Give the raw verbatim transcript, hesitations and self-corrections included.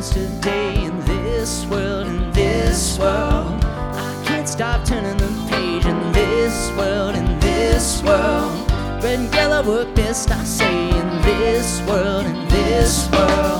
yesterday in this world, in this world. I can't stop turning the page in this world, in this world. Red and yellow work best, I say, in this world, in this world.